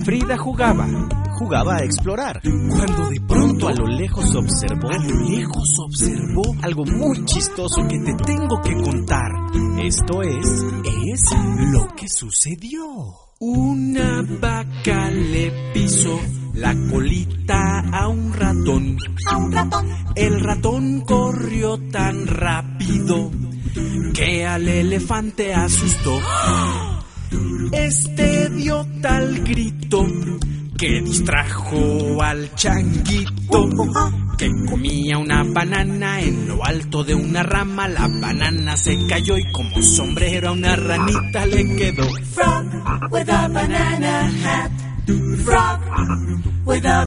Frida jugaba a explorar, cuando de pronto a lo lejos observó algo muy chistoso que te tengo que contar. Esto es lo que sucedió. Una vaca le pisó la colita a un ratón. El ratón corrió tan rápido que al elefante asustó. Este dio tal grito que distrajo al changuito, que comía una banana en lo alto de una rama. La banana se cayó y como sombrero a una ranita le quedó. Frog with a banana hat. Frog with a